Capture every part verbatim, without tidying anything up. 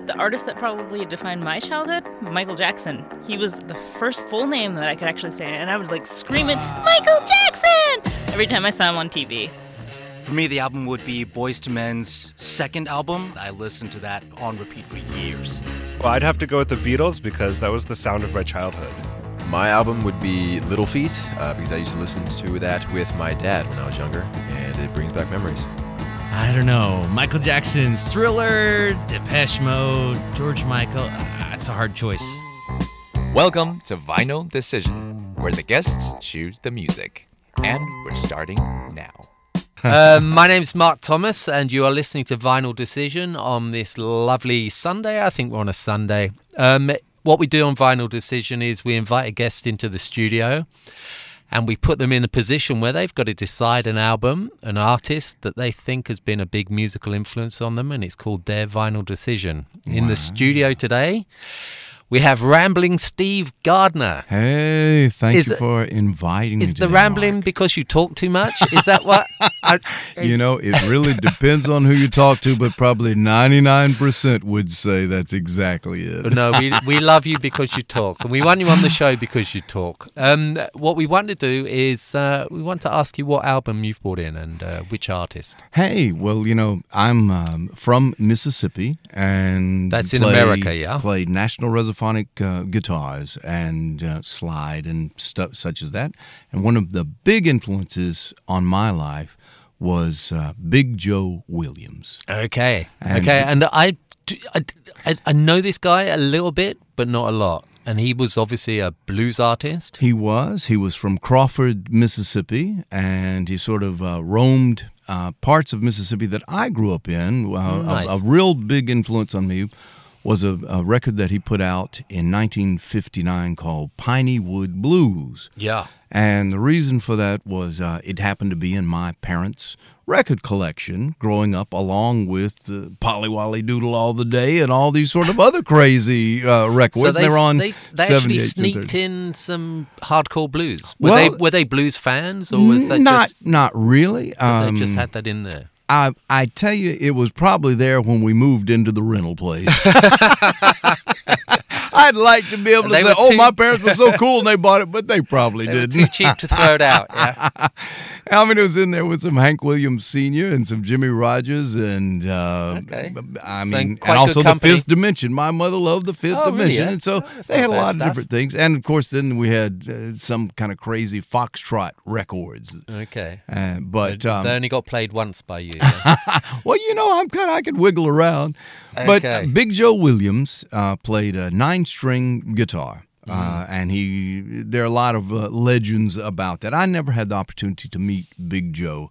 The artist that probably defined my childhood, Michael Jackson. He was the first full name that I could actually say, and I would like scream it, Michael Jackson, every time I saw him on T V. For me, the album would be Boyz two Men's second album. I listened to that on repeat for years. Well, I'd have to go with the Beatles because that was the sound of my childhood. My album would be Little Feat uh, because I used to listen to that with my dad when I was younger, and it brings back memories. I don't know. Michael Jackson's Thriller, Depeche Mode, George Michael. Ah, it's a hard choice. Welcome to Vinyl Decision, where the guests choose the music. And we're starting now. uh, my name's Mark Thomas, and you are listening to Vinyl Decision on this lovely Sunday. I think we're on a Sunday. Um, what we do on Vinyl Decision is we invite a guest into the studio, and we put them in a position where they've got to decide an album, an artist that they think has been a big musical influence on them, and it's called their Vinyl Decision. In wow. the studio today, we have Rambling Steve Gardner. Hey, thank is you it, for inviting me Is today, the rambling Mark. because you talk too much? Is that what? I, I, you know, it really depends on who you talk to, but probably ninety-nine percent would say that's exactly it. No, we we love you because you talk, and we want you on the show because you talk. Um, what we want to do is uh, we want to ask you what album you've brought in and uh, which artist. Hey, well, you know, I'm um, from Mississippi, and that's play, in America, yeah. Played National Resophonic uh, guitars and uh, slide and stuff such as that. And one of the big influences on my life was uh, Big Joe Williams. Okay, and okay, and I, I, I know this guy a little bit, but not a lot. And he was obviously a blues artist. He was. He was from Crawford, Mississippi, and he sort of uh, roamed uh, parts of Mississippi that I grew up in. Uh, nice. a, a real big influence on me was a, a record that he put out in nineteen fifty-nine called Piney Wood Blues. Yeah. And the reason for that was uh, it happened to be in my parents' record collection growing up, along with uh, Polly Wolly Doodle All the Day and all these sort of other crazy uh, records. So they, They're on they, they actually sneaked in some hardcore blues. Were, well, they, were they blues fans, or was that not, just... Not really. Um, they um, just had that in there? I I tell you, it was probably there when we moved into the rental place. I'd like to be able to they say, oh, too... my parents were so cool and they bought it, but they probably they didn't. Were too cheap to throw it out, yeah. I mean, it was in there with some Hank Williams Senior and some Jimmy Rogers and, uh, okay. I so mean, and also the Fifth Dimension. My mother loved the Fifth oh, Dimension. Really? And so oh, they had a lot stuff. of different things. And, of course, then we had uh, some kind of crazy Foxtrot records. Okay. Uh, but um, they only got played once by you. Yeah? Well, you know, I'm kind of, I could wiggle around. Okay. But uh, Big Joe Williams uh, played a nine-string guitar. Mm. Uh, and he, there are a lot of uh, legends about that. I never had the opportunity to meet Big Joe.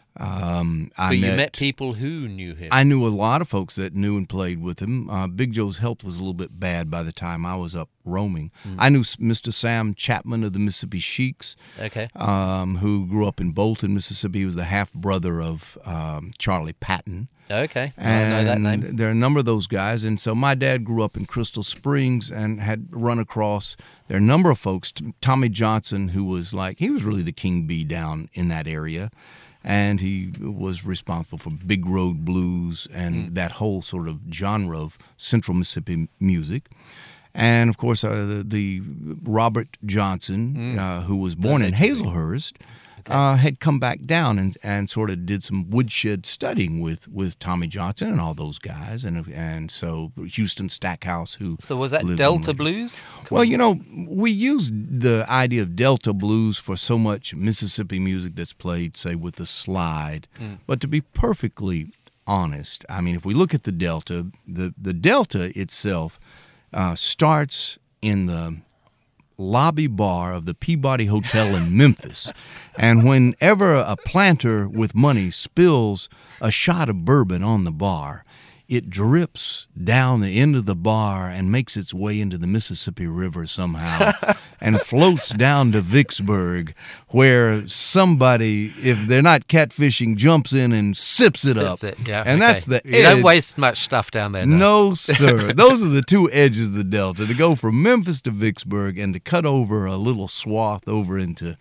Um, I but met, you met people who knew him. I knew a lot of folks that knew and played with him. Uh, Big Joe's health was a little bit bad by the time I was up roaming. Mm. I knew Mister Sam Chapman of the Mississippi Sheiks, okay, um, who grew up in Bolton, Mississippi. He was the half-brother of um, Charlie Patton. Okay, and I know that name. There are a number of those guys, and so my dad grew up in Crystal Springs and had run across. There are a number of folks. Tommy Johnson, who was like he was really the king bee down in that area, and he was responsible for Big Road Blues and mm. that whole sort of genre of Central Mississippi music. And of course, uh, the, the Robert Johnson, mm. uh, who was born in Hazelhurst. Okay. Uh, had come back down and, and sort of did some woodshed studying with, with Tommy Johnson and all those guys, and and so Houston Stackhouse, who so was that Delta blues? Come well, on. You know, we use the idea of Delta blues for so much Mississippi music that's played, say, with the slide. Mm. But to be perfectly honest, I mean, if we look at the Delta, the the Delta itself uh, starts in the lobby bar of the Peabody Hotel in Memphis. And whenever a planter with money spills a shot of bourbon on the bar, it drips down the end of the bar and makes its way into the Mississippi River somehow and floats down to Vicksburg, where somebody, if they're not catfishing, jumps in and sips it sips up. It, yeah, and okay. that's the You edge. don't waste much stuff down there. No, no sir. Those are the two edges of the Delta, to go from Memphis to Vicksburg and to cut over a little swath over into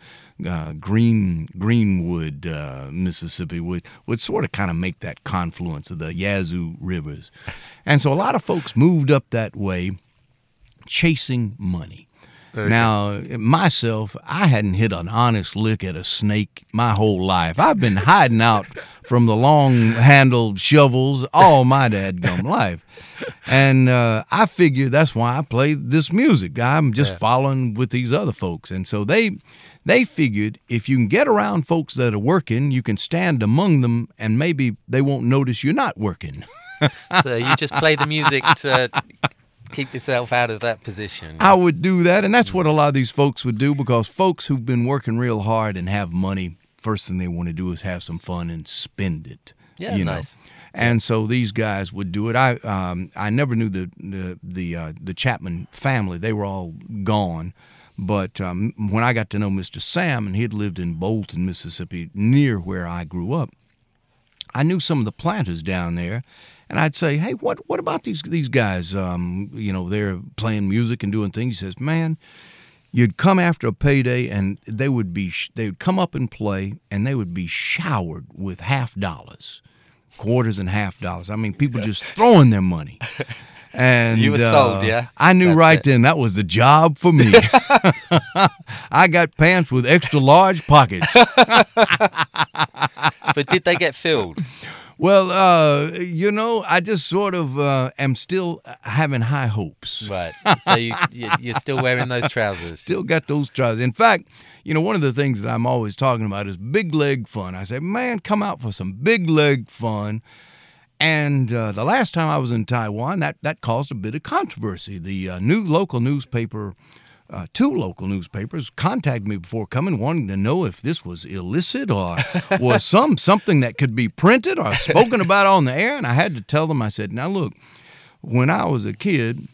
uh, Green Greenwood, uh, Mississippi, would would sort of kind of make that confluence of the Yazoo rivers, and so a lot of folks moved up that way, chasing money. Okay. Now, myself, I hadn't hit an honest lick at a snake my whole life. I've been hiding out from the long-handled shovels all my dadgum life. And uh, I figured that's why I play this music. I'm just yeah. following with these other folks. And so they they figured if you can get around folks that are working, you can stand among them, and maybe they won't notice you're not working. So you just play the music to keep yourself out of that position. I would do that, and that's what a lot of these folks would do, because folks who've been working real hard and have money, first thing they want to do is have some fun and spend it. Yeah, you know? Nice. And so these guys would do it. I um, I never knew the the the, uh, the Chapman family. They were all gone. But um, when I got to know Mister Sam, and he had lived in Bolton, Mississippi, near where I grew up, I knew some of the planters down there. And I'd say, hey, what what about these these guys? Um, you know, they're playing music and doing things. He says, man, you'd come after a payday, and they would be they would come up and play, and they would be showered with half dollars, quarters and half dollars. I mean, people just throwing their money. And you were uh, sold, yeah? I knew That's right it. then that was the job for me. I got pants with extra large pockets. But did they get filled? Well, uh, you know, I just sort of uh, am still having high hopes. Right. So you, you, you're still wearing those trousers. Still got those trousers. In fact, you know, one of the things that I'm always talking about is big leg fun. I say, man, come out for some big leg fun. And uh, the last time I was in Taiwan, that, that caused a bit of controversy. The uh, new local newspaper, uh, two local newspapers, contacted me before coming, wanting to know if this was illicit or was some something that could be printed or spoken about on the air. And I had to tell them, I said, now look, when I was a kid,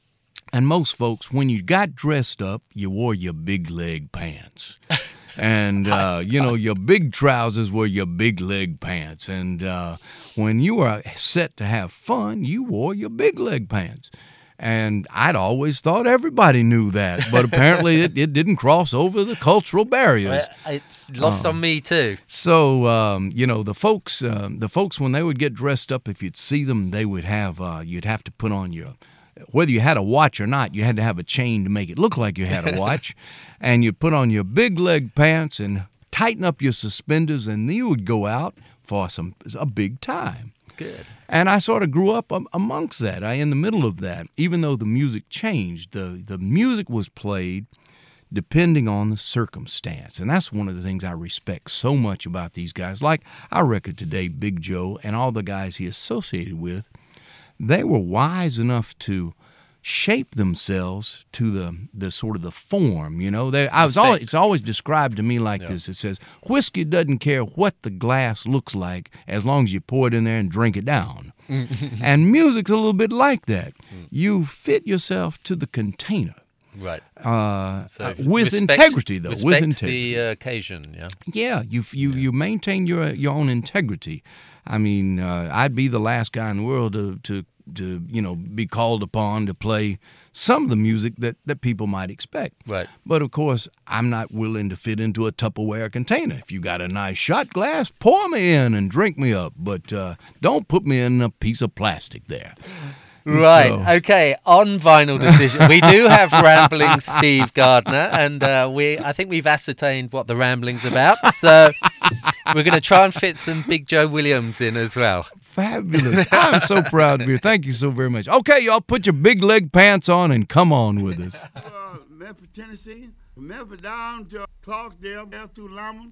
and most folks, when you got dressed up, you wore your big leg pants. And, uh, you know, your big trousers were your big leg pants. And uh, when you were set to have fun, you wore your big leg pants. And I'd always thought everybody knew that. But apparently it, it didn't cross over the cultural barriers. Well, it's lost um, on me, too. So, um, you know, the folks, um, the folks, when they would get dressed up, if you'd see them, they would have, uh, you'd have to put on your, whether you had a watch or not, you had to have a chain to make it look like you had a watch. And you'd put on your big leg pants and tighten up your suspenders, and you would go out for some a big time. Good. And I sort of grew up amongst that, I in the middle of that. Even though the music changed, the, the music was played depending on the circumstance. And that's one of the things I respect so much about these guys. Like our record today, Big Joe, and all the guys he associated with, they were wise enough to shape themselves to the the sort of the form, you know. They, I was always, it's always described to me like yeah. this. It says, whiskey doesn't care what the glass looks like as long as you pour it in there and drink it down. And music's a little bit like that. Mm. You fit yourself to the container. Right. Uh, so uh, with respect, integrity, though. Respect with integrity. the uh, occasion, yeah? Yeah, you you, yeah. you maintain your your own integrity. I mean, uh, I'd be the last guy in the world to, to to you know be called upon to play some of the music that, that people might expect. Right. But of course, I'm not willing to fit into a Tupperware container. If you got a nice shot glass, pour me in and drink me up. But uh, don't put me in a piece of plastic there. Right. So. Okay. On Vinyl Decision, we do have Rambling Steve Gardner, and uh, we I think we've ascertained what the rambling's about. So we're going to try and fit some Big Joe Williams in as well. Fabulous. I'm so proud of you. Thank you so very much. Okay, y'all, put your big leg pants on and come on with us. Uh, Memphis, Tennessee, from Memphis down to Clarksdale, down through Lamont,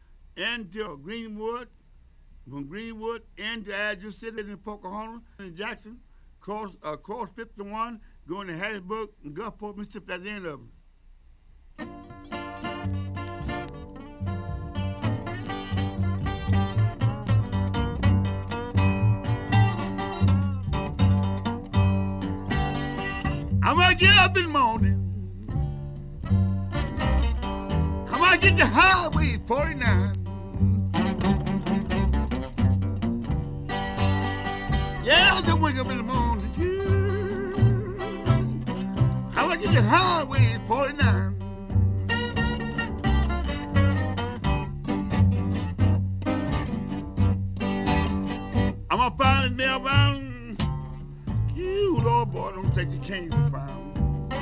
into Greenwood, from Greenwood into Azure City in Pocahontas and Jackson. Cross, uh, cross fifty-one, going to Hattiesburg and Gulfport, Mississippi. That's the end of them. I'm gonna get up in the morning. I'm gonna get the Highway forty-nine. Yeah, I'm gonna wake up in the morning. I'm gonna get the Highway forty-nine. Never, you Lord boy, don't take the king to found.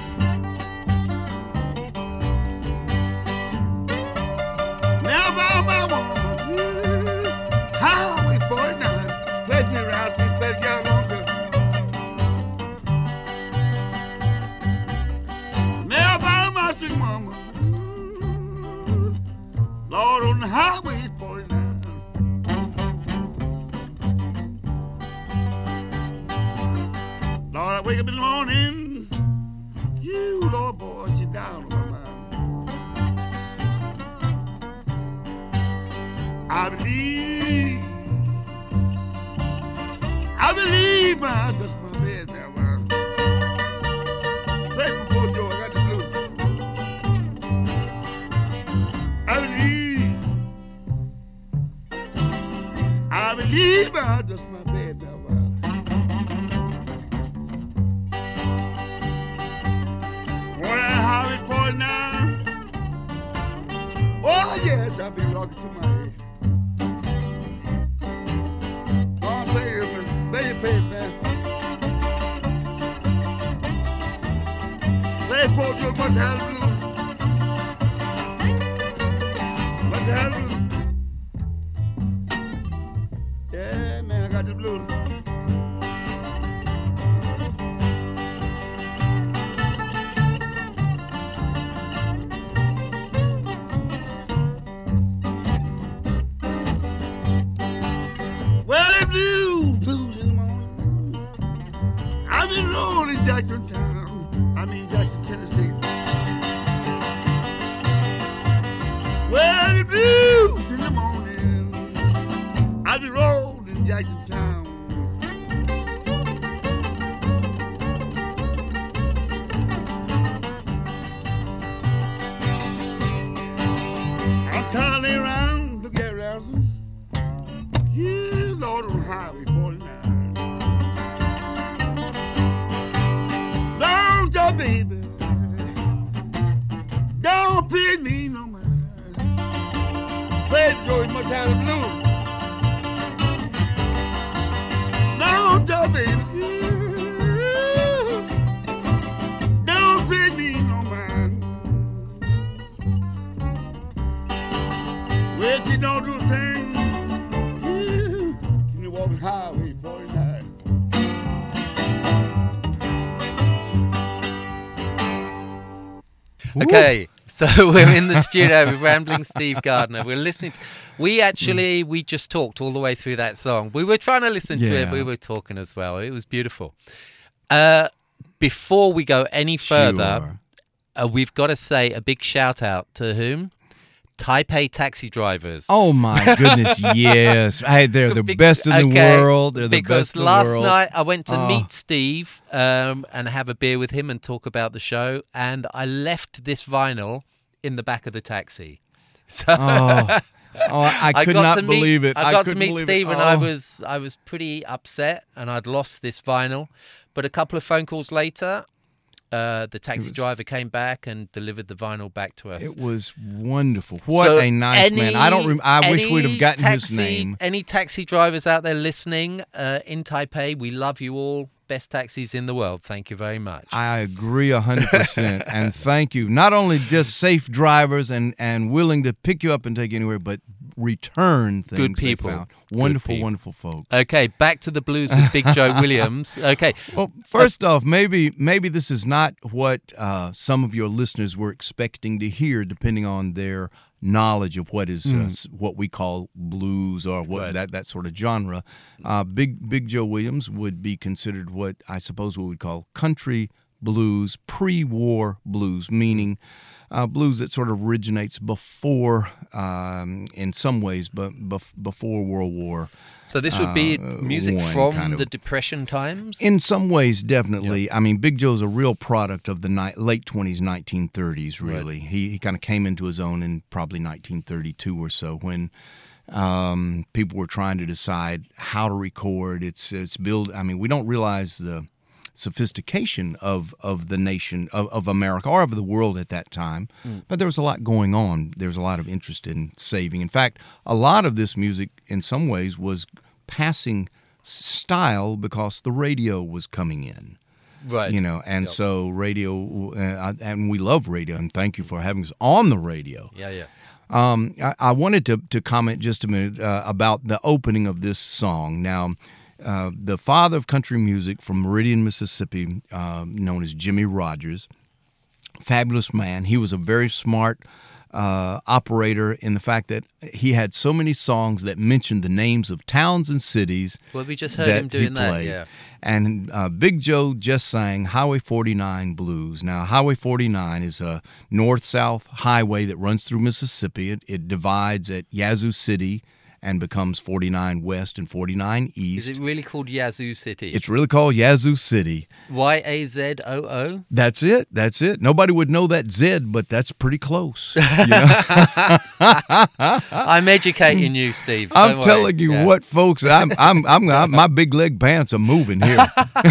Never, my woman, highway forty-nine, place me around, please, better get longer. Never, my sick mama, Lord on the highway forty-nine. Lord, I wake up in the morning, you, Lord, boy, sit down on my mind. I believe, I believe my, that's my bed now, man. Thank you for Joe, I got the blues. I believe, I believe my, that's my bed now, man. Oh, yes, I'll be rocking to my head. Oh, pay it, man. Pay it, pay it, man. Play for you, must have the blues. Must have the blues. Yeah, man, I got the blues. Jackson Town, I mean Jackson, Tennessee. Well, the blues in the morning, I'll be rolling Jackson Town. I'm turning around to get around, yeah, Lord on Highway forty-nine. Baby, don't pay me no mind. Baby, Joey must have the blues. Don't tell baby, don't pay me no mind. Well, she don't do a thing. Can you walk the highway forty-nine? Okay, so we're in the studio with Rambling Steve Gardner. We're listening. To, we actually, we just talked all the way through that song. We were trying to listen to it, but we were talking as well. It was beautiful. Uh, before we go any further, Sure. uh, we've got to say a big shout out to whom? Taipei taxi drivers. Oh my goodness, yes. Hey, they're the Be- best in the okay, world. They're the because best in the last world. night I went to Oh. meet Steve um, and have a beer with him and talk about the show, and I left this vinyl in the back of the taxi. So Oh, oh I I could got not to meet, believe it. I got to couldn't meet believe Steve, it. and I Oh. was I was pretty upset, and I'd lost this vinyl. But a couple of phone calls later, uh, the taxi was- driver came back and delivered the vinyl back to us. It was wonderful. What So a nice any- man. I don't. Rem- I wish we'd have any gotten his taxi- name. Any taxi drivers out there listening uh, in Taipei, we love you all. Best taxis in the world. Thank you very much. I agree a hundred percent, and thank you. Not only just safe drivers and and willing to pick you up and take you anywhere, but return things. Good they people. found. Good Wonderful, people. wonderful folks. Okay, back to the blues with Big Joe Williams. Okay. Well, first off, maybe maybe this is not what uh, some of your listeners were expecting to hear, depending on their knowledge of what is uh, s- what we call blues or what Right. that, that sort of genre. Uh, Big Big Joe Williams would be considered what I suppose we would call country blues, pre-war blues, meaning uh, blues that sort of originates before, um, in some ways, but bef- before World War. So this would be uh, music one from kind of- the Depression times? In some ways, definitely. I mean, Big Joe's a real product of the ni- late twenties, nineteen thirties, really. He he kind of came into his own in probably nineteen thirty-two or so when um, people were trying to decide how to record. It's it's build. I mean, we don't realize the sophistication of, of the nation, of, of America, or of the world at that time. Mm. But there was a lot going on. There was a lot of interest in saving. In fact, a lot of this music, in some ways, was passing style because the radio was coming in. Right. You know, and Yep. so radio, uh, and we love radio, and thank you for having us on the radio. Yeah, yeah. Um, I, I wanted to, to comment just a minute uh, about the opening of this song. Now, uh, the father of country music from Meridian, Mississippi, uh, known as Jimmy Rogers, fabulous man. He was a very smart uh, operator in the fact that he had so many songs that mentioned the names of towns and cities. Well, we just heard that him doing he that, played. yeah. And uh, Big Joe just sang Highway forty-nine Blues. Now, Highway forty-nine is a north-south highway that runs through Mississippi. It, it divides at Yazoo City and becomes forty-nine West and forty-nine East. Is it really called Yazoo City? It's really called Yazoo City. Y A Z O O? That's it. That's it. Nobody would know that Z, but that's pretty close. You know? I'm educating you, Steve. I'm Don't telling worry. you Yeah. what, folks. I'm, I'm, I'm, I'm, my big leg pants are moving here.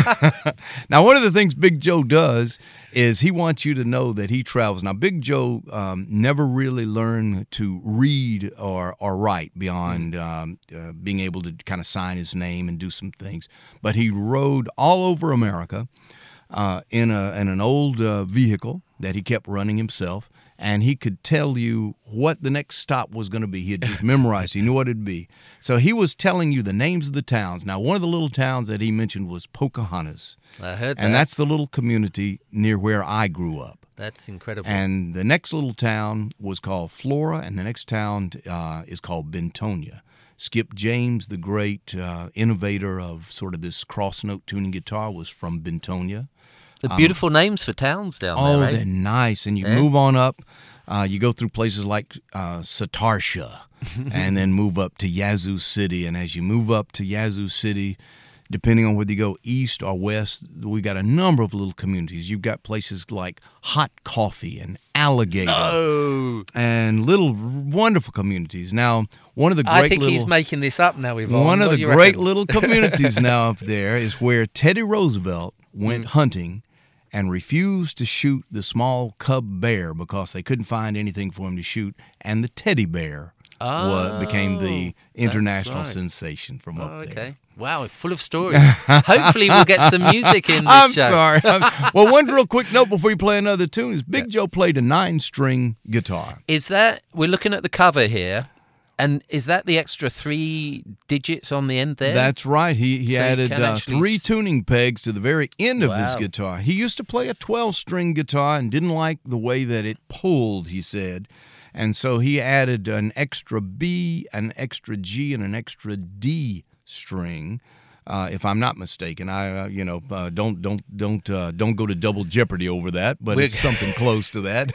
Now, one of the things Big Joe does is he wants you to know that he travels. Now, Big Joe um, never really learned to read or, or write beyond um, uh, being able to kind of sign his name and do some things. But he rode all over America uh, in, a, in an old uh, vehicle that he kept running himself. And he could tell you what the next stop was going to be. He had just memorized. He knew what it'd be. So he was telling you the names of the towns. Now, one of the little towns that he mentioned was Pocahontas. I heard that. And that's the little community near where I grew up. That's incredible. And the next little town was called Flora, and the next town uh, is called Bentonia. Skip James, the great uh, innovator of sort of this cross-note tuning guitar, was from Bentonia. The beautiful um, names for towns down oh, there, right? they're nice. And you Yeah. move on up. Uh, you go through places like uh, Satarsha and then move up to Yazoo City. And as you move up to Yazoo City, depending on whether you go east or west, we got a number of little communities. You've got places like Hot Coffee and Alligator Oh, and little wonderful communities. Now, one of the great I think little he's making this up now, Yvonne. one of What the do you great reckon? little communities now up there is where Teddy Roosevelt went Mm. hunting and refused to shoot the small cub bear because they couldn't find anything for him to shoot, and the teddy bear wa- became the international right. sensation from up Oh, there. okay. Wow, full of stories. Hopefully we'll get some music in this I'm show. sorry. I'm- well, one real quick note before you play another tune is Big Joe played a nine-string guitar. Is that, we're looking at the cover here, and is that the extra three digits on the end there? That's right. He he So you added can uh, actually three s- tuning pegs to the very end of his Wow. guitar. He used to play a twelve-string guitar and didn't like the way that it pulled, he said. And so he added an extra B, an extra G, and an extra D string. Uh, if I'm not mistaken, I uh, you know uh, don't don't don't uh, don't go to double jeopardy over that, but We're- it's something close to that.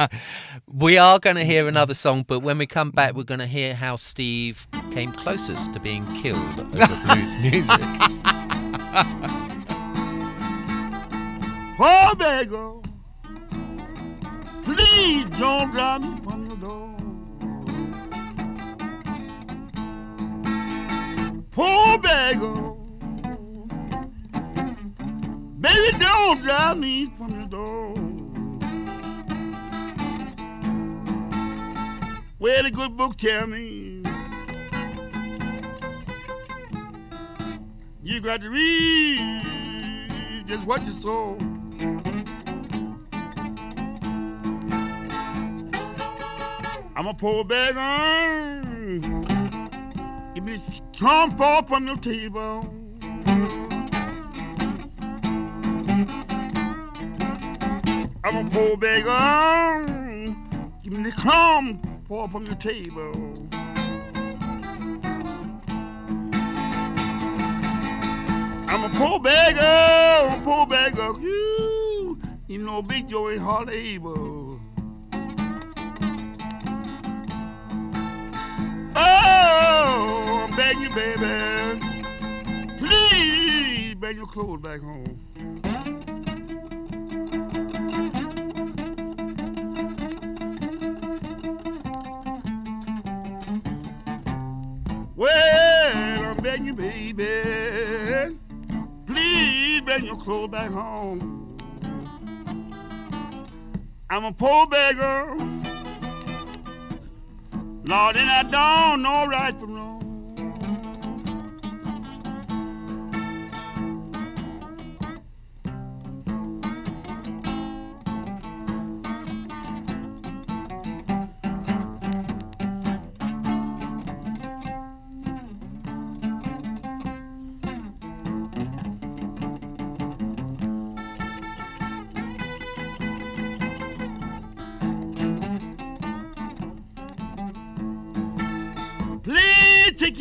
We are going to hear another song, but when we come back, we're going to hear how Steve came closest to being killed over blues music. Oh, beggar, please don't drive me from your door. Poor beggar, baby, don't drive me from your door. Well, the good book tell me you got to read just what you saw. I'm a poor beggar. Give me strong fall from your table. I'm a poor beggar. Give me the crumb fall from your table. I'm a poor beggar, I'm a poor beggar. You, you know, Big Joe ain't hard able. Oh, I'm begging you, baby. Please bring your clothes back home. Well, I'm begging you, baby. Please bring your clothes back home. I'm a poor beggar. Lord, and I don't know right from wrong.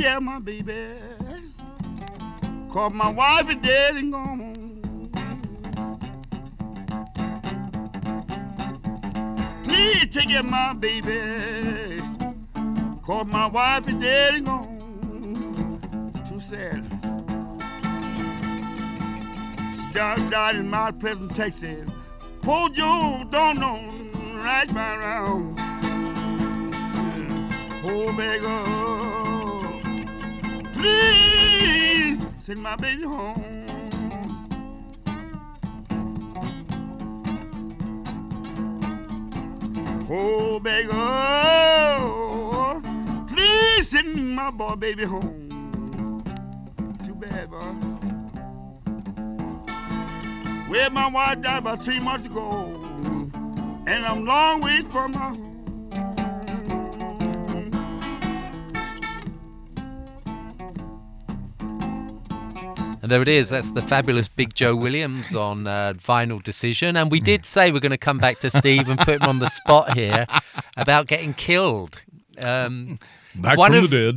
care of my baby, 'cause my wife is dead and gone. Please take care of my baby, 'cause my wife is dead and gone. Too sad. She died, died in Mount Pleasant, Texas. Poor Joe don't know right by around. Poor beggar, please send my baby home. Oh, beggar, please send my boy baby home. Too bad, boy. Well, my wife died about three months ago, and I'm long way from my home. And there it is. That's the fabulous Big Joe Williams on uh, Vinyl Decision. And we did say we're going to come back to Steve and put him on the spot here about getting killed. Um, Back one from of, the dead.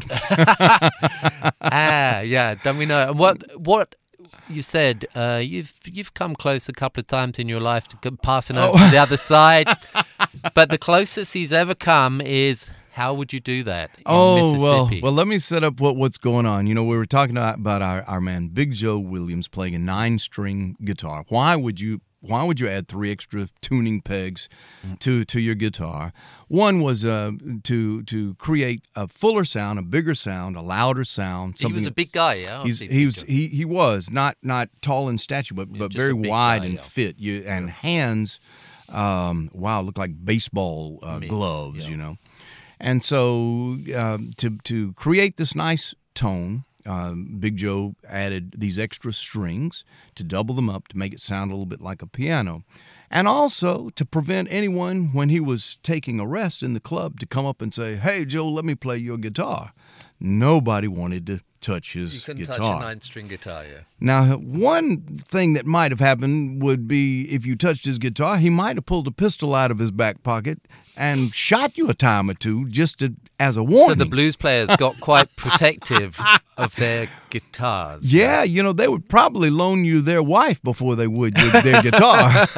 ah, yeah. Don't we know? And what what you said? Uh, you've you've come close a couple of times in your life to come- passing over Oh. to the other side, but the closest he's ever come is. How would you do that in Oh, well, Mississippi? well, let me set up what, what's going on. You know, we were talking about our, our man Big Joe Williams playing a nine-string guitar. Why would you why would you add three extra tuning pegs to, to your guitar? One was uh, to to create a fuller sound, a bigger sound, a louder sound. He was a big that's- guy, yeah. He's, Big he was Joe. he he was not not tall in stature, but but just very a big wide guy, and yeah. fit. You and hands, um, wow, look like baseball uh, Mitts, gloves. yeah. You know. And so um, to to create this nice tone, um, Big Joe added these extra strings to double them up to make it sound a little bit like a piano. And also to prevent anyone, when he was taking a rest in the club, to come up and say, "Hey, Joe, let me play your guitar." Nobody wanted to touch his You couldn't guitar. touch a nine-string guitar, yeah. Now, one thing that might have happened would be if you touched his guitar, he might have pulled a pistol out of his back pocket and shot you a time or two just to, as a warning. So the blues players got quite protective of their guitars. Yeah, you know, they would probably loan you their wife before they would your, their guitar.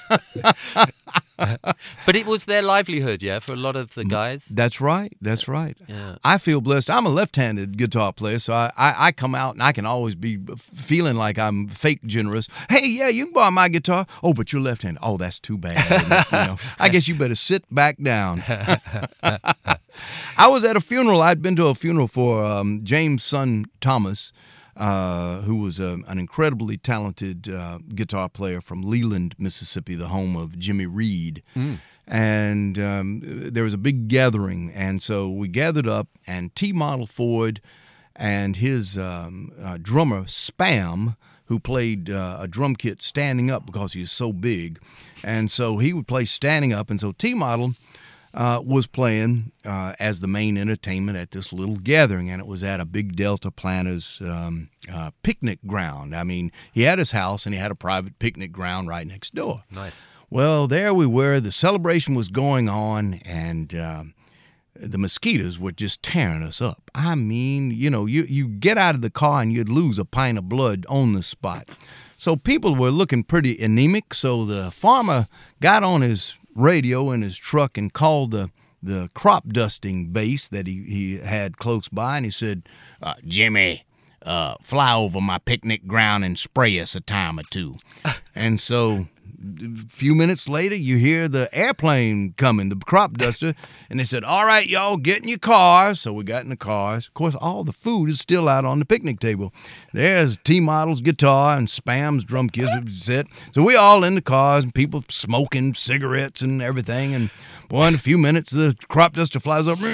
But it was their livelihood, yeah, for a lot of the guys. That's right. That's right. Yeah. I feel blessed. I'm a left-handed guitar player, so I, I, I come out and I can always be f- feeling like I'm fake generous. Hey, yeah, you can borrow my guitar. Oh, but you're left-handed. Oh, that's too bad. Isn't it? You know, I guess you better sit back down. I was at a funeral. I'd been to a funeral for um, James' son, Thomas, uh, who was a, an incredibly talented uh, guitar player from Leland, Mississippi, the home of Jimmy Reed. Mm. And um, there was a big gathering, and so we gathered up, and T. Model Ford and his um, uh, drummer, Spam, who played uh, a drum kit standing up because he was so big, and so he would play standing up, and so T. Model uh, was playing uh, as the main entertainment at this little gathering, and it was at a big Delta Planters um, uh, picnic ground. I mean, he had his house, and he had a private picnic ground right next door. Nice. Well, there we were. The celebration was going on, and um, the mosquitoes were just tearing us up. I mean, you know, you, you get out of the car and you'd lose a pint of blood on the spot. So people were looking pretty anemic, so the farmer got on his radio in his truck and called the, the crop dusting base that he, he had close by, and he said, uh, Jimmy, uh, fly over my picnic ground and spray us a time or two. And so a few minutes later, you hear the airplane coming, the crop duster, and they said, all right, y'all, get in your cars. So we got in the cars. Of course, all the food is still out on the picnic table. There's T-Model's guitar and Spam's drum kit set. So we all in the cars, and people smoking cigarettes and everything. And boy, in a few minutes, the crop duster flies up,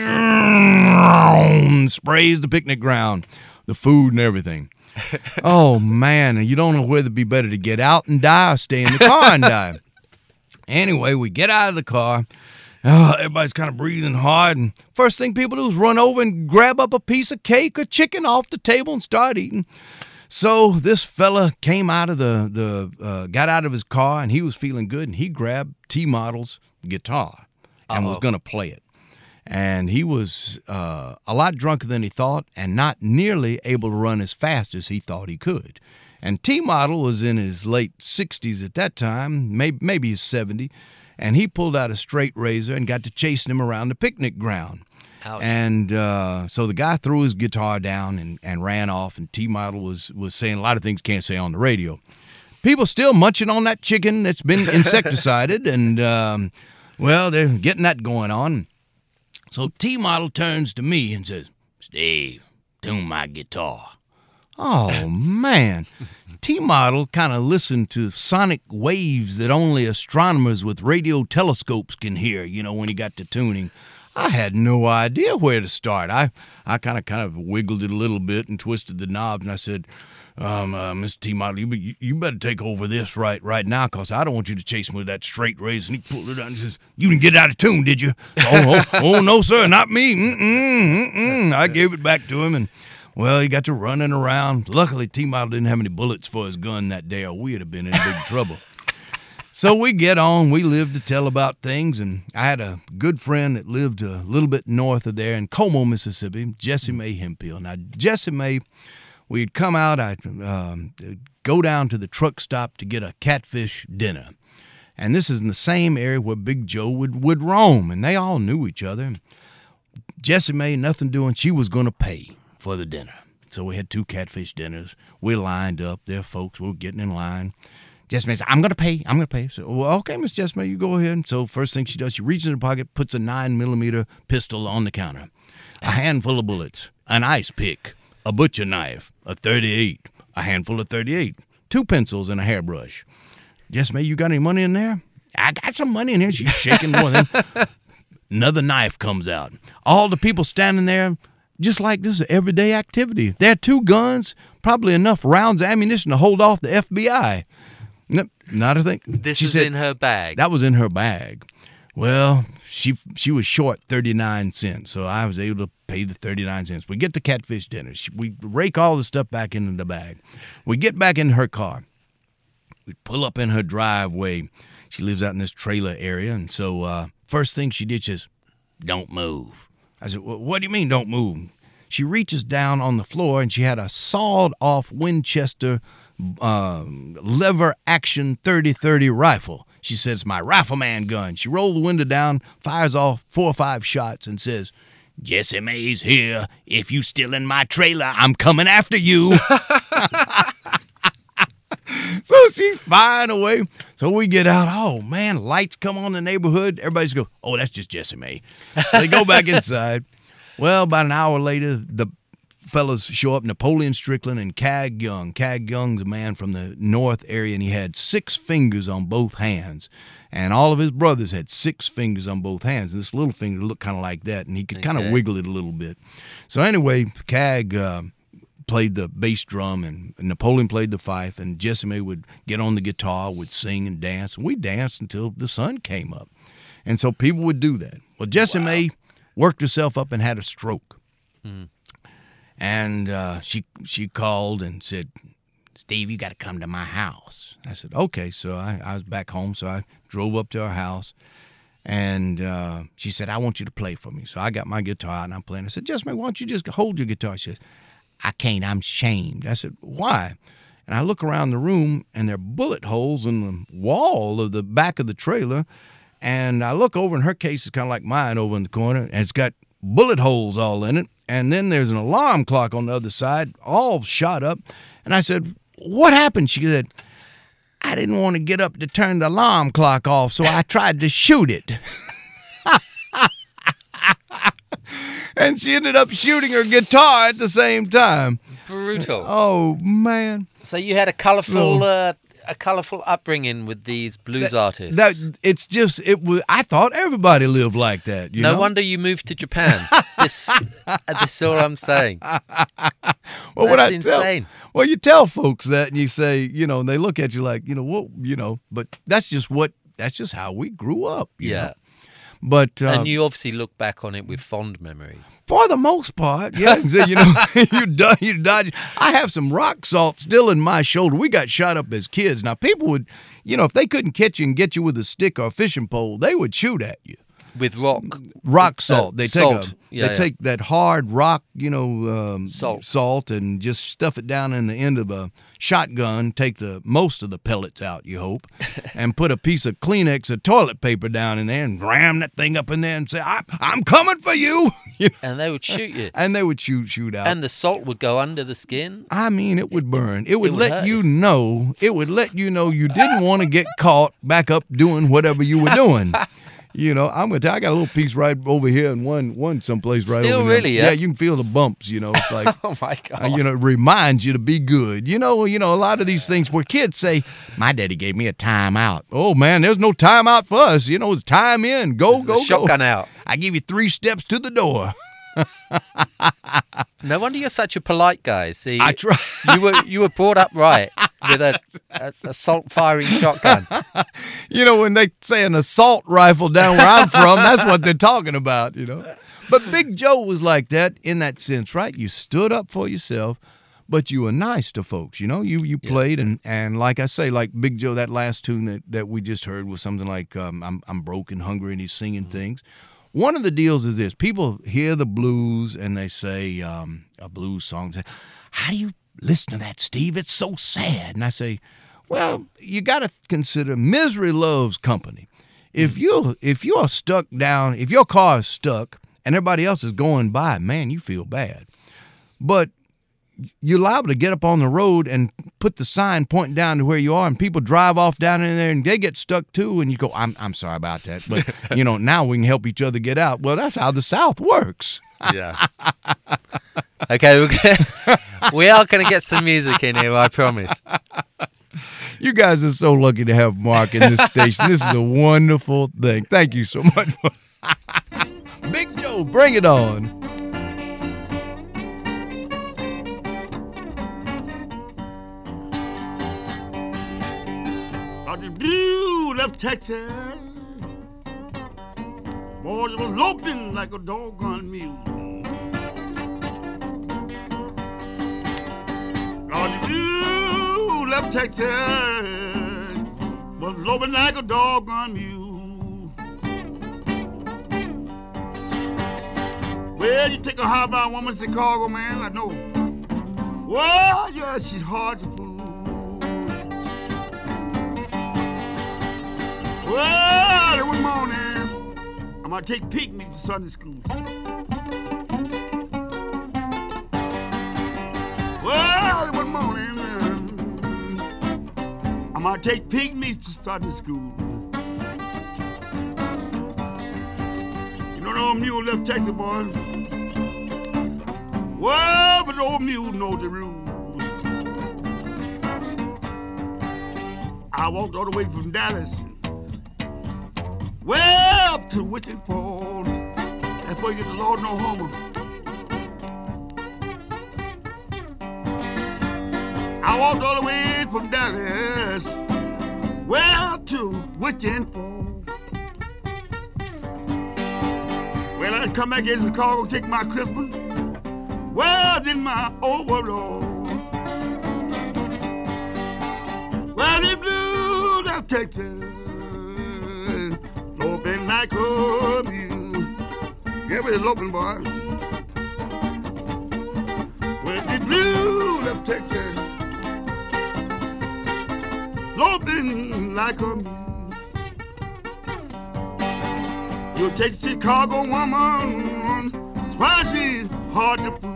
sprays the picnic ground, the food and everything. Oh, man, you don't know whether it'd be better to get out and die or stay in the car and die. Anyway, we get out of the car. Oh, everybody's kind of breathing hard, and first thing people do is run over and grab up a piece of cake or chicken off the table and start eating. So this fella came out of the, the uh, got out of his car, and he was feeling good, and he grabbed T-Model's guitar and Uh-oh. was going to play it. And he was uh, a lot drunker than he thought and not nearly able to run as fast as he thought he could. And T-Model was in his late sixties at that time, maybe, maybe he's seventy, and he pulled out a straight razor and got to chasing him around the picnic ground. Ouch. And uh, so the guy threw his guitar down and, and ran off, and T-Model was, was saying a lot of things can't say on the radio. People still munching on that chicken that's been insecticided, and, um, well, they're getting that going on. So T-Model turns to me and says, "Steve, tune my guitar." Oh, man. T-Model kind of listened to sonic waves that only astronomers with radio telescopes can hear, you know, when he got to tuning. I had no idea where to start. I, I kind of kind of wiggled it a little bit and twisted the knobs, and I said, um, uh, Mister T-Model, you, you better take over this right right now, because I don't want you to chase me with that straight razor. And he pulled it out and says, "You didn't get out of tune, did you?" oh, oh, oh, no, sir, not me. Mm-mm, mm-mm. I gave it back to him, and, well, he got to running around. Luckily, T-Model didn't have any bullets for his gun that day, or we'd have been in big trouble. So we get on. We lived to tell about things, and I had a good friend that lived a little bit north of there in Como, Mississippi, Jesse May Hemphill. Now, Jesse May, we'd come out, I'd um, go down to the truck stop to get a catfish dinner. And this is in the same area where Big Joe would, would roam, and they all knew each other. Jesse May, nothing doing, she was going to pay for the dinner. So we had two catfish dinners. We lined up there, folks. We were getting in line. Jesse May said, "I'm going to pay. I'm going to pay." So, well, okay, Miss Jesse May, you go ahead. So first thing she does, she reaches in her pocket, puts a nine millimeter pistol on the counter, a handful of bullets, an ice pick, a butcher knife, a thirty-eight, a handful of thirty-eight, two pencils, and a hairbrush. Jesse May, you got any money in there? I got some money in here. She's shaking more than. Another knife comes out. All the people standing there, just like this is an everyday activity. They had two guns, probably enough rounds of ammunition to hold off the F B I. Nope, not a thing. This she is said, in her bag. That was in her bag. Well, she she was short thirty-nine cents, so I was able to pay the thirty-nine cents. We get to catfish dinner. She, we rake all the stuff back into the bag. We get back in her car. We pull up in her driveway. She lives out in this trailer area, and so uh, first thing she did is, "Don't move." I said, "Well, what do you mean, don't move?" She reaches down on the floor, and she had a sawed-off Winchester uh, lever-action thirty thirty rifle. She says, "It's my rifleman gun." She rolled the window down, fires off four or five shots, and says, "Jesse May's here. If you still in my trailer, I'm coming after you." So she's firing away. So we get out. Oh, man, lights come on in the neighborhood. Everybody's go, "Oh, that's just Jesse May." So they go back inside. Well, about an hour later, the fellas show up, Napoleon Strickland and Cag Young. Cag Young's a man from the north area, and he had six fingers on both hands. And all of his brothers had six fingers on both hands. And this little finger looked kind of like that, and he could kind of Okay. wiggle it a little bit. So anyway, Cag uh, played the bass drum, and Napoleon played the fife, and Jesse May would get on the guitar, would sing and dance. And we danced until the sun came up. And so people would do that. Well, Jesse Wow. May worked herself up and had a stroke. Mm. And uh, she she called and said, "Steve, you got to come to my house." I said, "Okay." So I, I was back home, so I drove up to her house. And uh, she said, "I want you to play for me." So I got my guitar out and I'm playing. I said, "Jesse May, why don't you just hold your guitar?" She says, "I can't. I'm shamed." I said, "Why?" And I look around the room, and there are bullet holes in the wall of the back of the trailer. And I look over, and her case is kind of like mine over in the corner, and it's got bullet holes all in it. And then there's an alarm clock on the other side, all shot up. And I said, "What happened?" She said, "I didn't want to get up to turn the alarm clock off, so I tried to shoot it." And she ended up shooting her guitar at the same time. Brutal. Oh, man. So you had a colourful, So- uh, a colourful upbringing with these blues artists. That it's just it was. I thought everybody lived like that. You no know? wonder you moved to Japan. this, this is all I'm saying. Well, what That's I tell- insane. well, you tell folks that, and you say, you know, and they look at you like, you know, what, you know, but that's just what. That's just how we grew up. you Yeah. know? But uh, And you obviously look back on it with fond memories. for the most part, yeah, so, you know, you done, you dodge. I have some rock salt still in my shoulder. We got shot up as kids. Now, people would, you know, if they couldn't catch you and get you with a stick or a fishing pole, they would shoot at you. with rock, rock salt. Uh, they take salt. a, Yeah, they yeah. take that hard rock, you know, um, Salt. salt, and just stuff it down in the end of a shotgun. Take the most of the pellets out, you hope, and put a piece of Kleenex or toilet paper down in there and ram that thing up in there and say, I, "I'm coming for you," you know? And they would shoot you. And they would shoot shoot out. And the salt would go under the skin. I mean, it would burn. It would, would let hurt you you. know. It would let you know you didn't want to get caught back up doing whatever you were doing. You know, I'm gonna tell you, I got a little piece right over here and one one someplace right Still over there. really, yeah? Yeah, you can feel the bumps. You know, it's like, Oh my God. uh, you know, it reminds you to be good. You know, you know, a lot of these things where kids say, "My daddy gave me a time out." Oh man, there's no time out for us. You know, it's time in. Go, It's go, the shotgun go. out. I give you three steps to the door. No wonder you're such a polite guy. See, I try. you were you were brought up right with a, a assault firing shotgun. You know, when they say an assault rifle down where I'm from, that's what they're talking about, you know. But Big Joe was like that in that sense, right? You stood up for yourself, but you were nice to folks, you know. You you played, and, and like I say, like Big Joe, that last tune that, that we just heard was something like um, I'm, I'm broke and hungry, and he's singing things. One of the deals is this. People hear the blues, and they say, um, a blues song, say, how do you listen to that, Steve? It's so sad. And I say, well, you got to consider misery loves company. If you if you are stuck down, if your car is stuck and everybody else is going by, man, you feel bad. But you're liable to get up on the road and put the sign pointing down to where you are, and people drive off down in there and they get stuck too, and you go, I'm I'm sorry about that, but you know, now we can help each other get out. Well, that's how the South works. Yeah. Okay, we're gonna, we are going to get some music in here, I promise. You guys are so lucky to have Mark in this station. This is a wonderful thing. Thank you so much. For Big Joe, bring it on. Out the blue left Texas, boy, it was loping like a doggone mule. Out the blue left Texas, was loping like a doggone mule. Well, you take a high-bound woman in Chicago, man, I know. Well, yeah, she's hard to fool. Well, every morning, I'm gonna take picnics to Sunday school. Well, every morning, I'm gonna take picnics to Sunday school. You know the old mule left Texas, boy. Well, but the old mule know the rules. I walked all the way from Dallas, well up to Wichita Falls, that's where you get the Lord No Homer. I walked all the way from Dallas, well to Wichita Falls. Well, I come back into Chicago, take my Christmas, well in my overall. Well, they blew down Texas, loping like a mule. Yeah, we're loping, boy. Well, they blew down Texas, loping like a mule. You take Chicago woman, spicy, hard to fool.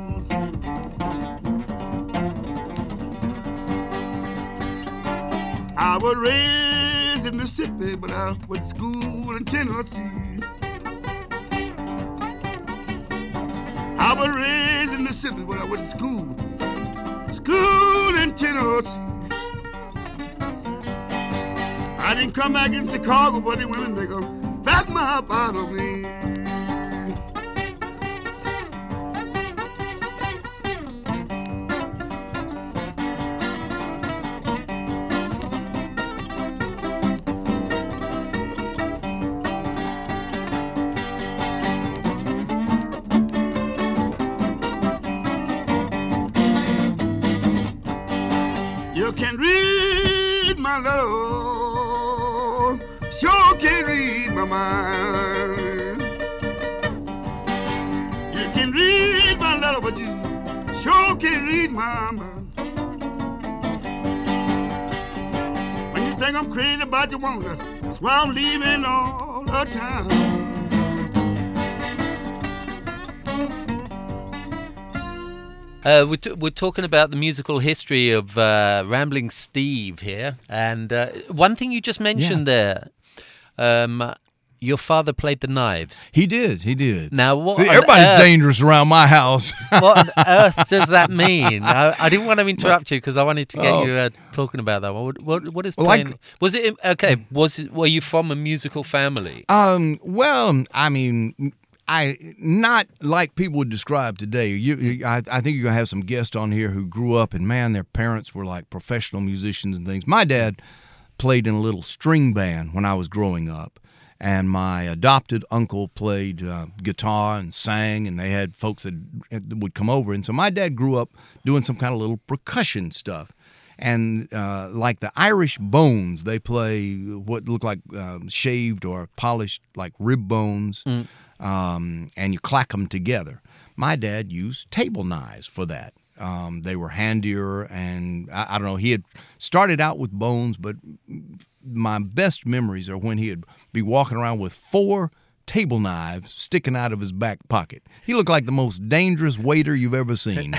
I was raised in Mississippi, but I went to school in Tennessee. I was raised in Mississippi, but I went to school, school in Tennessee. I didn't come back in Chicago, but the women make a fat mouth out of me. You can read my love, sure can read my mind. can't read, mama. When you think I'm crazy about your woman, that's why I'm leaving all the time. Uh, we're, t- we're talking about the musical history of uh, Rambling Steve here. And uh, one thing you just mentioned there, um, your father played the knives. He did. He did. Now, what See, on everybody's earth- dangerous around my house. What on earth does that mean? I, I didn't want to interrupt you because I wanted to get Oh. you uh, talking about that. What, what, what is Well, playing? like- was it okay? Was it, were you from a musical family? Um. Well, I mean, I not like people would describe today. You, you I, I think you're gonna have some guests on here who grew up and man, their parents were like professional musicians and things. My dad played in a little string band when I was growing up, and my adopted uncle played uh, guitar and sang, and they had folks that would come over. And so my dad grew up doing some kind of little percussion stuff. And uh, like the Irish Bones, they play what look like um, shaved or polished like rib bones, Mm. um, and you clack them together. My dad used table knives for that. Um, they were handier, and I, I don't know. He had started out with bones, but my best memories are when he'd be walking around with four table knives sticking out of his back pocket. He looked like the most dangerous waiter you've ever seen.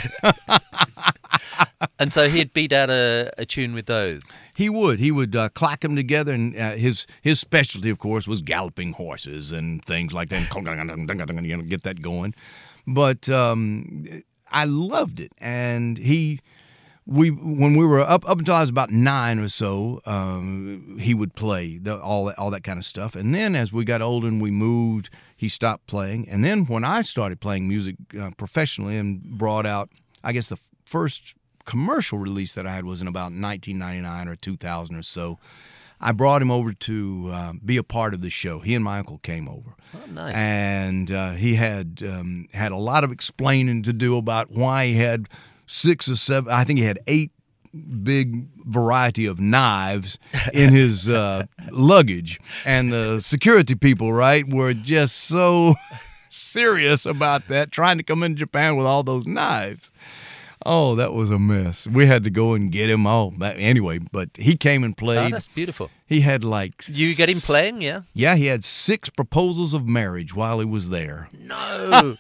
And so he'd beat out a, a tune with those. He would. He would uh, clack them together, and uh, his his specialty, of course, was galloping horses and things like that. And you know, get that going. But um, I loved it, and he, we when we were up up until I was about nine or so, um, he would play the, all that, all that kind of stuff. And then as we got older and we moved, he stopped playing. And then when I started playing music uh, professionally and brought out, I guess the first commercial release that I had was in about nineteen ninety-nine or two thousand or so. I brought him over to uh, be a part of the show. He and my uncle came over. Oh, nice. And uh, he had um, had a lot of explaining to do about why he had six or seven, I think he had eight big variety of knives in his uh, luggage. And the security people, right, were just so serious about that, trying to come into Japan with all those knives. Oh, that was a mess. We had to go and get him all. Anyway, but he came and Oh, played. that's beautiful. He had like... You get him playing, yeah? Yeah, he had six proposals of marriage while he was there. No.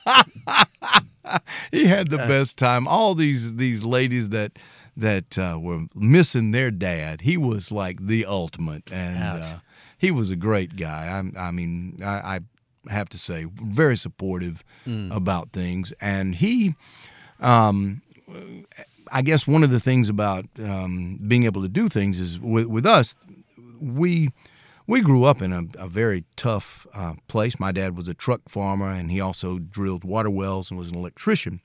He had the best time. All these these ladies that that uh, were missing their dad, he was like the ultimate. And uh, he was a great guy. I, I mean, I, I have to say, very supportive Mm. about things. And he... Um, I guess one of the things about um, being able to do things is with, with us, we we grew up in a, a very tough uh, place. My dad was a truck farmer, and he also drilled water wells and was an electrician.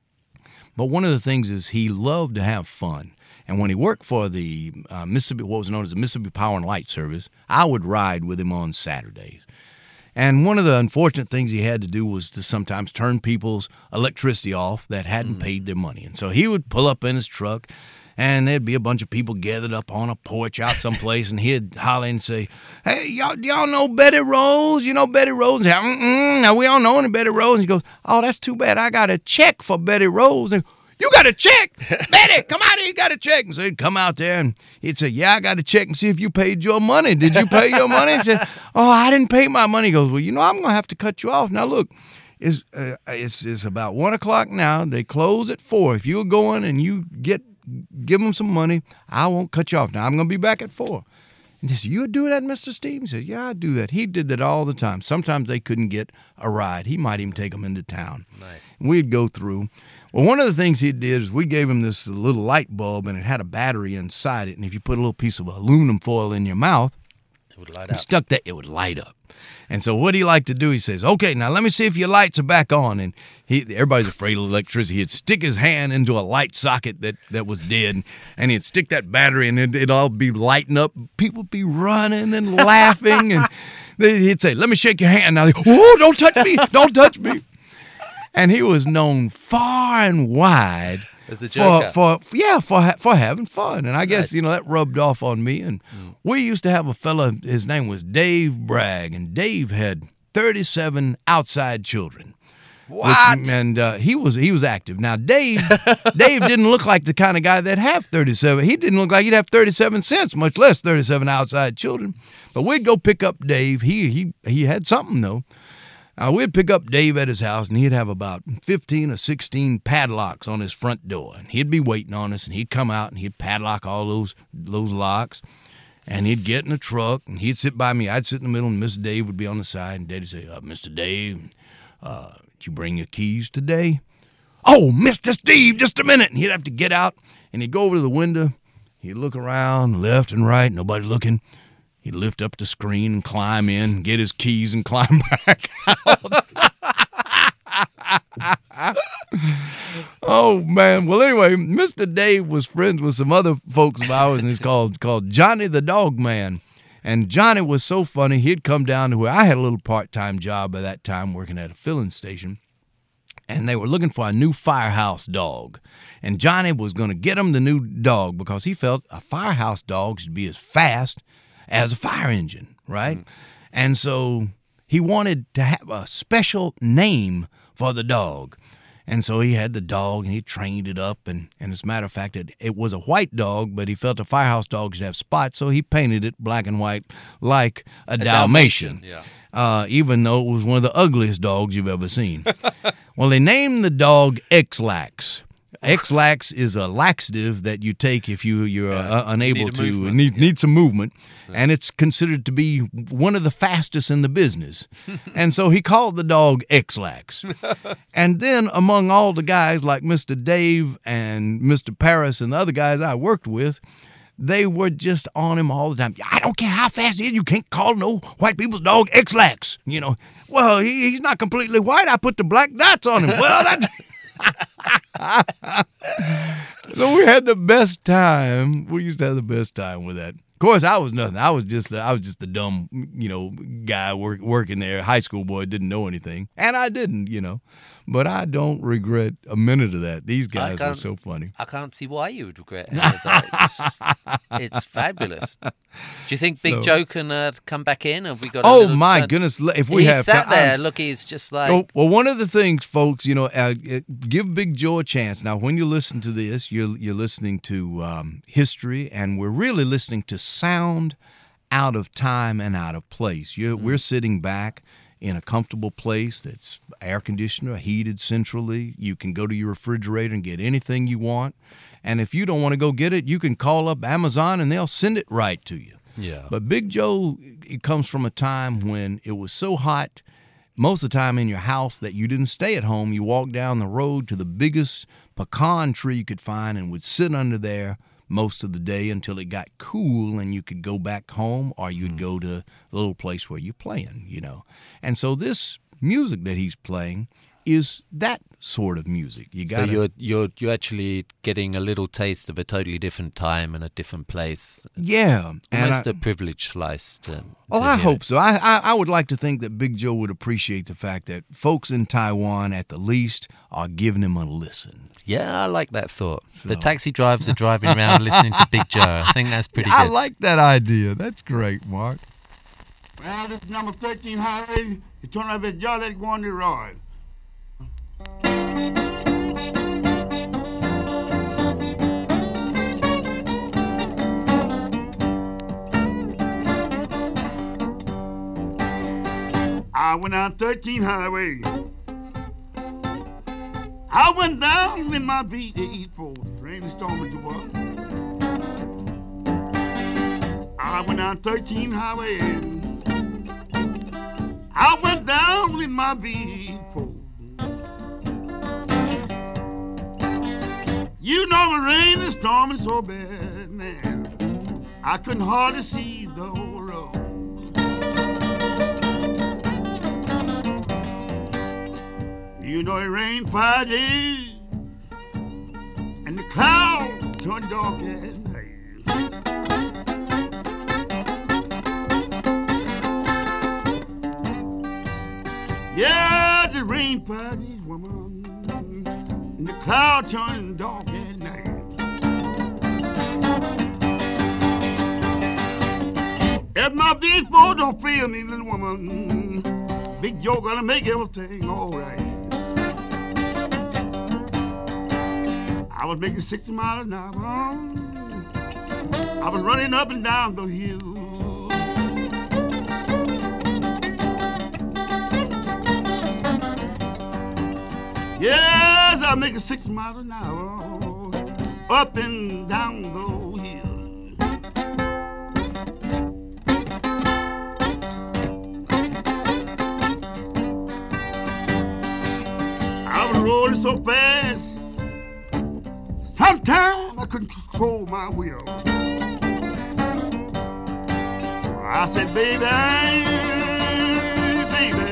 But one of the things is he loved to have fun. And when he worked for the uh, Mississippi, what was known as the Mississippi Power and Light Service, I would ride with him on Saturdays. And one of the unfortunate things he had to do was to sometimes turn people's electricity off that hadn't mm. paid their money. And so he would pull up in his truck, and there'd be a bunch of people gathered up on a porch out someplace, and he'd holler and say, "Hey, y'all, do y'all know Betty Rose? You know Betty Rose?" And say, Mm-mm, now we all know any Betty Rose. And he goes, "Oh, that's too bad. I got a check for Betty Rose." And, "You got a check? Betty, come out here, you got a check." And so he'd come out there and he'd say, "Yeah, I got a check and see if you paid your money. Did you pay your money?" He said, "Oh, I didn't pay my money." He goes, "Well, you know, I'm going to have to cut you off. Now, look, it's, uh, it's, it's about one o'clock now. They close at four. If you're going and you get give them some money, I won't cut you off. Now, I'm going to be back at four." And they said, "You do that, Mister Stevens?" He said, "Yeah, I do that." He did that all the time. Sometimes they couldn't get a ride. He might even take them into town. Nice. We'd go through. Well, one of the things he did is we gave him this little light bulb, and it had a battery inside it. And if you put a little piece of aluminum foil in your mouth, it would light and up. stuck that, it would light up. And so what he liked to do, he says, "Okay, now let me see if your lights are back on." And he, everybody's afraid of electricity. He'd stick his hand into a light socket that, that was dead, and he'd stick that battery, and it'd, it'd all be lighting up. People would be running and laughing, and he'd say, "Let me shake your hand." Now, they, "Oh, don't touch me, don't touch me." And he was known far and wide as a joker. For, for yeah, for for having fun. And I guess, Nice. you know, that rubbed off on me. And Mm. we used to have a fella, his name was Dave Bragg, and Dave had thirty-seven outside children. What? Which, and uh, he was he was active. Now Dave Dave didn't look like the kind of guy that have thirty-seven. He didn't look like he'd have thirty-seven cents, much less thirty-seven outside children. But we'd go pick up Dave. He he he had something though. Uh, we'd pick up Dave at his house, and he'd have about fifteen or sixteen padlocks on his front door. And he'd be waiting on us, and he'd come out, and he'd padlock all those those locks. And he'd get in the truck, and he'd sit by me. I'd sit in the middle, and Mister Dave would be on the side. And Daddy'd say, uh, Mister Dave, uh, did you bring your keys today? Oh, Mister Steve, just a minute. And he'd have to get out, and he'd go over to the window. He'd look around left and right, nobody looking. He'd lift up the screen and climb in, get his keys and climb back out. Oh, man. Well, anyway, Mister Dave was friends with some other folks of ours, and he's called, called Johnny the Dog Man. And Johnny was so funny, he'd come down to where I had a little part-time job at that time working at a filling station. And they were looking for a new firehouse dog. And Johnny was going to get him the new dog because he felt a firehouse dog should be as fast as a fire engine, right? Mm. And so he wanted to have a special name for the dog. And so he had the dog, and he trained it up. And, and as a matter of fact, it, it was a white dog, but he felt a firehouse dog should have spots, so he painted it black and white like a, a Dalmatian, Dalmatian yeah. uh, even though it was one of the ugliest dogs you've ever seen. Well, they named the dog X-Lax. X-Lax is a laxative that you take if you, you're yeah. uh, unable you need to need, yeah. need some movement, yeah. and it's considered to be one of the fastest in the business. And so he called the dog X-Lax. And then among all the guys like Mister Dave and Mister Paris and the other guys I worked with, they were just on him all the time. I don't care how fast he is, you can't call no white people's dog X-Lax. You know, well, he, he's not completely white. I put the black dots on him. Well, that... So we had the best time. We used to have the best time with that. Of course, I was nothing. I was just, I was just a dumb, you know, guy work, working there. High school boy, didn't know anything, and I didn't, you know. But I don't regret a minute of that. These guys were so funny. I can't see why you would regret any of that. It's, it's fabulous. Do you think Big So- Joe can uh, come back in? Have we got? A Oh little my turn- goodness! If we He have sat time, there. Look, he's just like. Oh, well, one of the things, folks, you know, uh, give Big Joe a chance. Now, when you listen to this, you're you're listening to um, history, and we're really listening to sound out of time and out of place. You're, Mm-hmm. We're sitting back in a comfortable place that's air conditioner, heated centrally. You can go to your refrigerator and get anything you want. And if you don't want to go get it, you can call up Amazon and they'll send it right to you. Yeah. But Big Joe, it comes from a time when it was so hot most of the time in your house that you didn't stay at home. You walked down the road to the biggest pecan tree you could find and would sit under there most of the day until it got cool and you could go back home, or you'd mm. go to the little place where you're playing, you know. And so this music that he's playing is that sort of music. You got So you're you're you're actually getting a little taste of a totally different time and a different place. Yeah, Almost I, a privileged slice. To, oh, to I hear hope it. so. I, I I would like to think that Big Joe would appreciate the fact that folks in Taiwan, at the least, are giving him a listen. Yeah, I like that thought. So. The taxi drivers are driving around listening to Big Joe. I think that's pretty I good. like that idea. That's great, Mark. Well, this is number thirteen highway. You turn out that y'all that go on the road. I went on thirteen highway. I went down in my V eight four, rainstorm at the wall. I went on thirteen highway. I went down in my V eight four. You know the rain and storm is so bad, man. I couldn't hardly see the whole road. You know it rained five days, and the cloud turned dark at night. Yeah, it rained five days, woman, and the cloud turned dark at night. If my big four don't fail me, little woman, Big Joe gonna make everything all right. I was making sixty miles an hour. I was running up and down the hill. Yes, I was making sixty miles an hour up and down the hill. I was rolling so fast, sometimes I couldn't control my wheel. I said, baby, baby,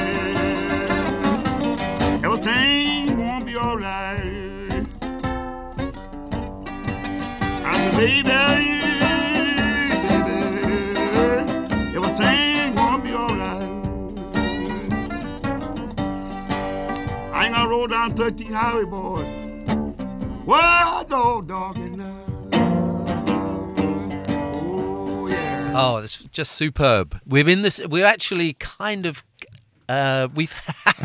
everything won't be all right. I said, baby, baby, everything won't be all right. I ain't gonna roll down thirteen highway, boys. Well, no dog at night. Oh, it's just superb. We're in this. We're actually kind of. Uh, we've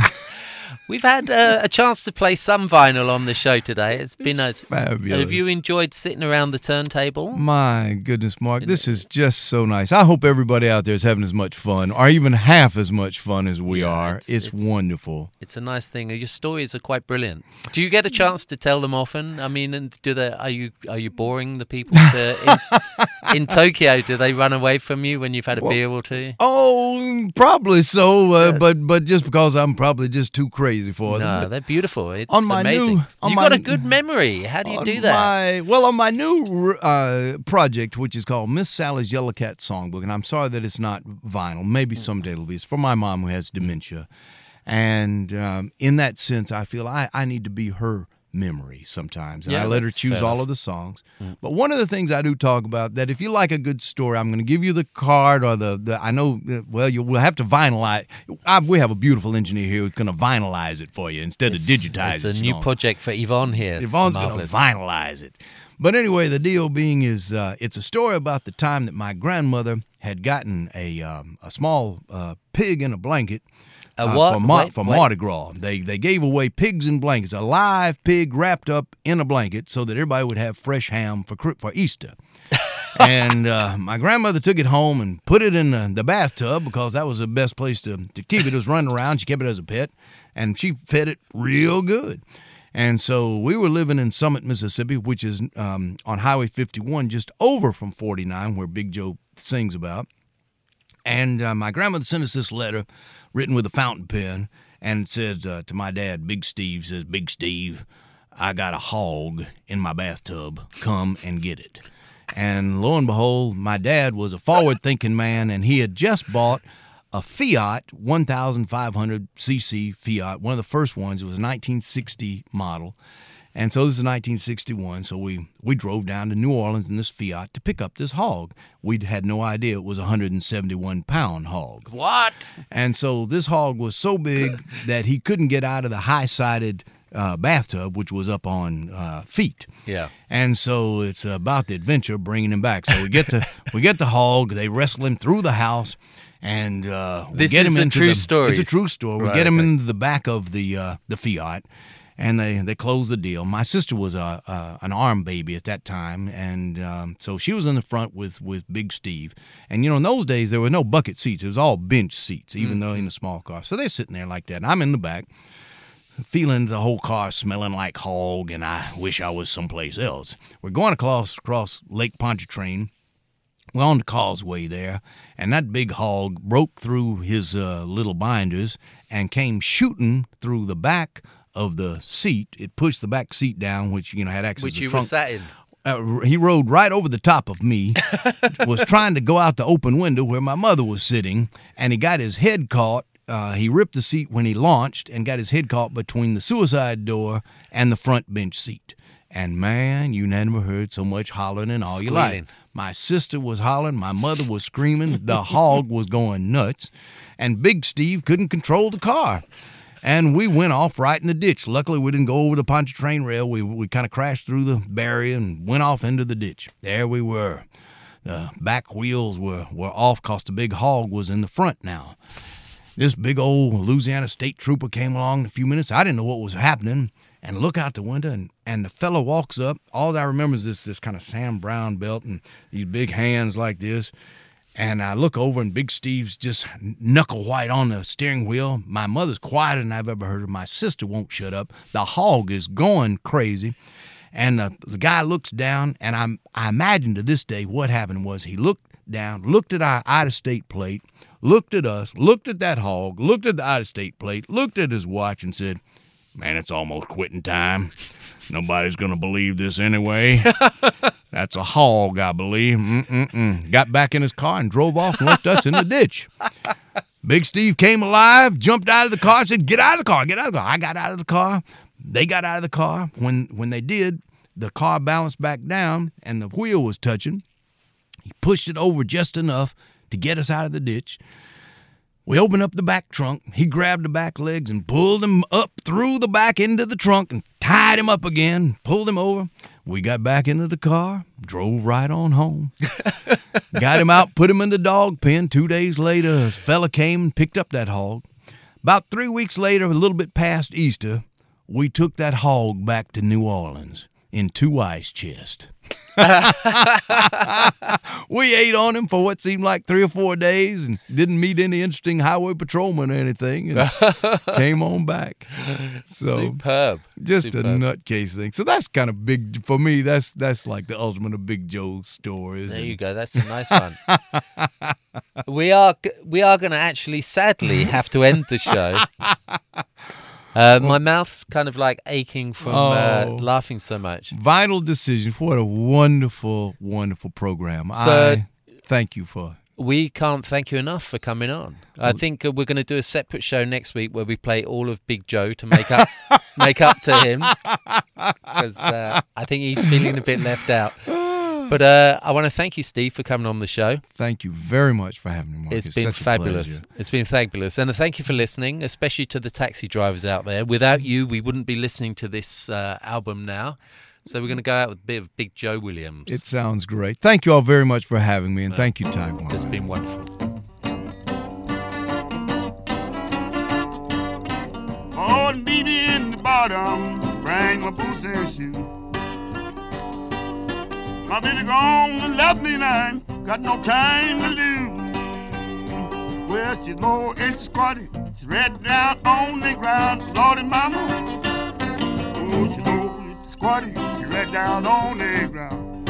we've had uh, a chance to play some vinyl on the show today. It's been It's a fabulous. Have you enjoyed sitting around the turntable? My goodness, Mark, this is just so nice. I hope everybody out there is having as much fun, or even half as much fun as we Yeah, are. it's- It's, it's- wonderful. It's a nice thing. Your stories are quite brilliant. Do you get a chance to tell them often? I mean, and do they? Are you are you boring the people to, in, in Tokyo? Do they run away from you when you've had a Well, beer or two? Oh, probably so, uh, Yeah. but but just because I'm probably just too crazy for them. No, But they're beautiful. It's on my amazing. new- on You've my got a new- good memory. How do you on do that? my- well, on my new uh, project, which is called Miss Sally's Yellow Cat Songbook, and I'm sorry that it's not vinyl. Maybe Mm. someday it'll be. It's for my mom who has dementia. And um, in that sense, I feel I, I need to be her memory sometimes. And Yeah, I let her that's choose fair all enough. of the songs. But one of the things I do talk about, that if you like a good story, I'm going to give you the card or the, the I know, uh, well, you will have to vinylize. I, we have a beautiful engineer here who's going to vinylize it for you instead of digitize It's it. a new song. project for Yvonne here. It's Yvonne's going to marvelous. vinylize it. But anyway, the deal being is uh, it's a story about the time that my grandmother had gotten a um, a small uh, pig in a blanket. A uh, what? For, Mar- Wait, for wait. Mardi Gras. They they gave away pigs in blankets, a live pig wrapped up in a blanket so that everybody would have fresh ham for cri- for Easter. and uh, my grandmother took it home and put it in the, the bathtub because that was the best place to, to keep it. It was running around. She kept it as a pet, and she fed it real good. And so we were living in Summit, Mississippi, which is um, on Highway fifty-one, just over from forty-nine, where Big Joe sings about. And uh, my grandmother sent us this letter written with a fountain pen, and it says uh, to my dad, Big Steve, says, Big Steve, I got a hog in my bathtub. Come and get it. And lo and behold, my dad was a forward-thinking man, and he had just bought a Fiat fifteen hundred c c Fiat, one of the first ones. It was a nineteen sixty model. And so this is nineteen sixty-one, so we, we drove down to New Orleans in this Fiat to pick up this hog. We had no idea it was a one hundred seventy-one pound hog. What? And so this hog was so big that he couldn't get out of the high-sided uh, bathtub, which was up on uh, feet. Yeah. And so it's about the adventure of bringing him back. So we get the we get the hog. They wrestle him through the house, and uh, we This get is him a into true the, story. It's a true story. We Right, get him okay. into the back of the uh, the Fiat, and they they close the deal. My sister was a, a an arm baby at that time, and um, so she was in the front with with Big Steve. And you know, in those days there were no bucket seats; it was all bench seats, even Mm-hmm. though in a small car. So they're sitting there like that, and I'm in the back, feeling the whole car smelling like hog, and I wish I was someplace else. We're going across across Lake Pontchartrain. We're on the causeway there, and that big hog broke through his uh, little binders and came shooting through the back of the seat. It pushed the back seat down, which you know had access Which to the you were trunk. sat in. Uh, he rode right over the top of me, was trying to go out the open window where my mother was sitting, and he got his head caught. Uh, he ripped the seat when he launched and got his head caught between the suicide door and the front bench seat. And man, you never heard so much hollering in all your life. Squealing. My sister was hollering, my mother was screaming, the hog was going nuts, and Big Steve couldn't control the car. And we went off right in the ditch. Luckily, we didn't go over the Pontchartrain rail. We we kind of crashed through the barrier and went off into the ditch. There we were. The back wheels were, were off because the big hog was in the front now. This big old Louisiana state trooper came along in a few minutes. I didn't know what was happening. and look out the window, and, and the fella walks up. All I remember is this this kind of Sam Brown belt and these big hands like this. And I look over, and Big Steve's just knuckle white on the steering wheel. My mother's quieter than I've ever heard her. My sister won't shut up. The hog is going crazy. And the, the guy looks down, and I'm, I imagine to this day what happened was he looked down, looked at our out-of-state plate, looked at us, looked at that hog, looked at the out-of-state plate, looked at his watch, and said, "Man, it's almost quitting time. Nobody's going to believe this anyway. That's a hog, I believe." Mm-mm-mm. Got back in his car and drove off and left us in the ditch. Big Steve came alive, jumped out of the car, and said, "Get out of the car, get out of the car." I got out of the car. They got out of the car. When, when they did, the car balanced back down, and the wheel was touching. He pushed it over just enough to get us out of the ditch. We opened up the back trunk. He grabbed the back legs and pulled him up through the back into the trunk and tied him up again, pulled him over. We got back into the car, drove right on home. Got him out, put him in the dog pen. Two days later, a fella came and picked up that hog. About three weeks later, a little bit past Easter, we took that hog back to New Orleans in two ice chests. We ate on him for what seemed like three or four days and didn't meet any interesting highway patrolman or anything, and came on back. So Superb. Just Superb. a nutcase thing. So that's kind of big for me. That's that's like the ultimate of Big Joe's stories. There and, you go. That's a nice one. we are g- we are going to actually, sadly, have to end the show. Uh, my mouth's kind of like aching from uh, Oh. laughing so much. Vital Decisions. What a wonderful, wonderful program. So- I thank you for. We can't thank you enough for coming on. I think uh, we're going to do a separate show next week where we play all of Big Joe to make up make up to him, because uh, I think he's feeling a bit left out. But uh, I want to thank you, Steve, for coming on the show. Thank you very much for having me, Mark. It's been such a fabulous. pleasure. It's been fabulous. And thank you for listening, especially to the taxi drivers out there. Without you, we wouldn't be listening to this uh, album now. So we're going to go out with a bit of Big Joe Williams. It sounds great. Thank you all very much for having me, and thank you, Taiwan. It's been wonderful. Oh, and meet me in the bottom, bring my boots and shoes. My baby gone and left me now, got no time to lose. Well, she's low and she's squatty, she's right down on the ground. Lordy mama, oh, she's low and she's squatty, she's right down on the ground.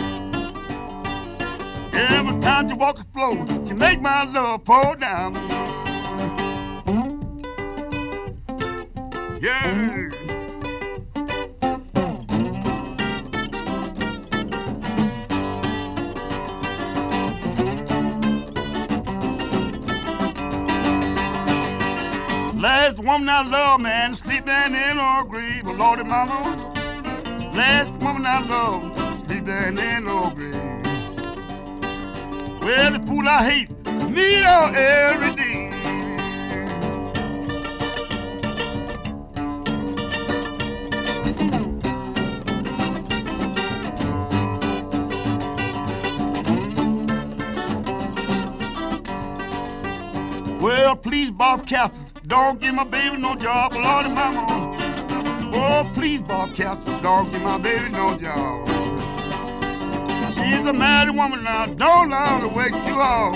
Every time she walk the floor, she make my love pour down. Yeah. Last woman I love, man, sleeping in her grave. Oh, Lordy mama, last woman I love, sleeping in her grave. Well, the fool I hate, need her every day. Well, please, Bob Castle, don't give my baby no job, Lordy mama. Oh, please, Bob Castle, don't give my baby no job. She's a married woman now, don't allow her to wake you up.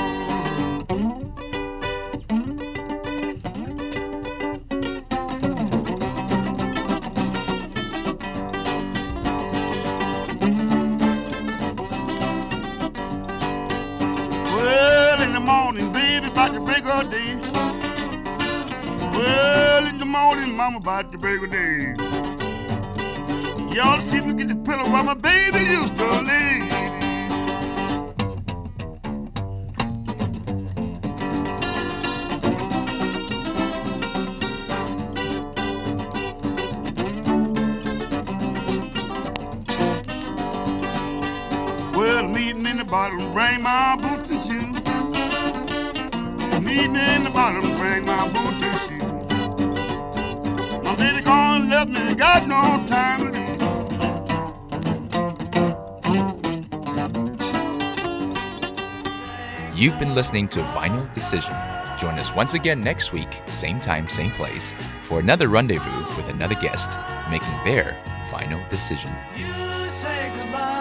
Well, in the morning, baby, about to break her day. Well, in the morning, mama about to break her day. Y'all see me get the pillow where my baby used to lay. Well, meet me in the bottom, bring my boots and shoes. Meet me in the bottom, bring my boots and shoes. My baby gone left me, got no time to lose. You've been listening to Vinyl Decision, Join us once again next week, same time, same place, for another rendezvous with another guest making their final decision. You say goodbye.